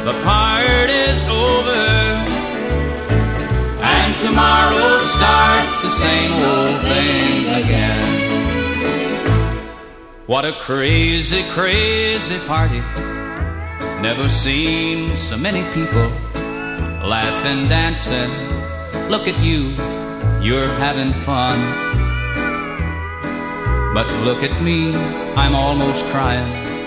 the party's over, and tomorrow starts the same old thing again. What a crazy, crazy party. Never seen so many people laughing, dancing. Look at you, you're having fun. But look at me, I'm almost crying.